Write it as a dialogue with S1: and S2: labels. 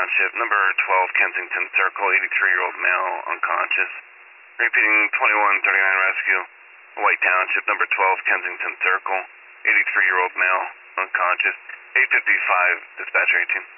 S1: Township, number 12 Kensington Circle, 83-year-old male, unconscious. Repeating 2139 rescue, White Township, number 12 Kensington Circle, 83-year-old male, unconscious. 855, dispatcher 18.